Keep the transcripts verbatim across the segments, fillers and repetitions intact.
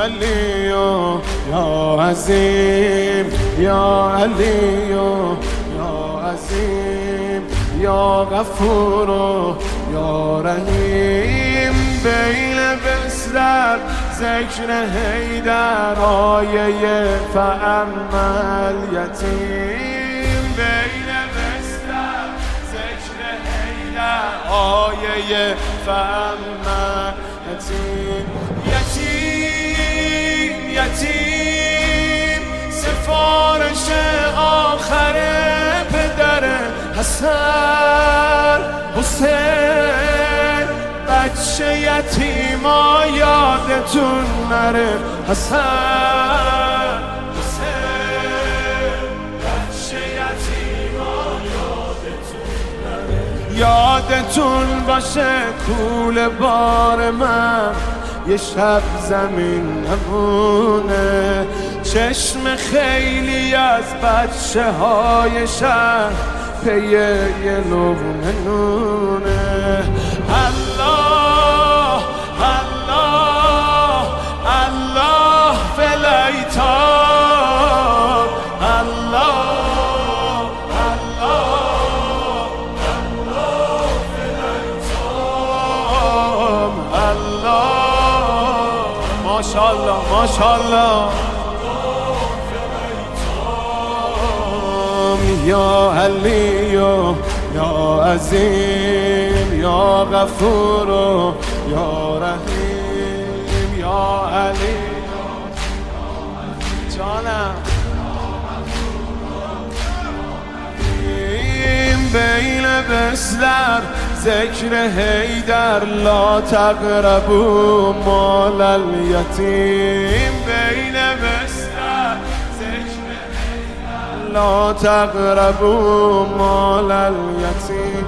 علی یا عظیم یا علی یا عظیم یا غفور یا رحیم بین بسر ذکر حیدر آیه فاما الیتیم بین بسر ذکر حیدر آیه فاما الیتیم یتیم یتیم سفارش آخر پدر حسن حسین بچه یتیما یادتون نره حسن حسین بچه یتیما یادتون نره یادتون باشه کول بار من یه شب زمین نمونه چشم خیلی از بچه های شهر پی یه لغمه نونه الله الله الله فلیتاب الله الله الله فلیتاب الله ماشاءالله ماشاءالله یا علی یا عظیم یا غفور یا رحیم یا علی جانم بین بسر ذکر حیدر لا تقربوا مال الیتیم بین بسر ذکر حیدر لا تقربوا مال الیتیم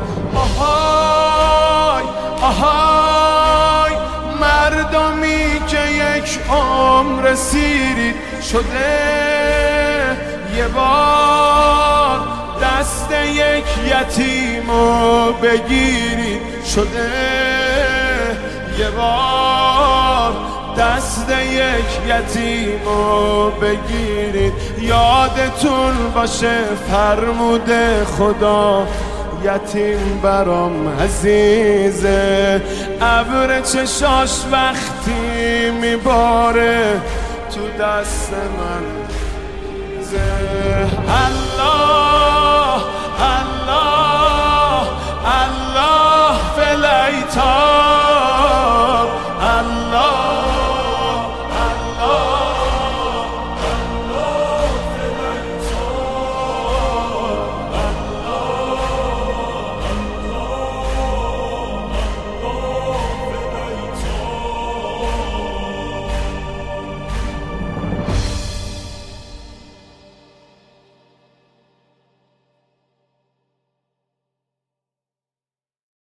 آهای آهای مردمی که یک عمر سیری شده یه بار دست یک یتیمو بگیرید شده یه بار دست یک یتیمو بگیرید یادتون باشه فرموده خدا یتیم برام عزیزه ابر چشاش وقتی میباره تو دست من الله الله الله فلیتاب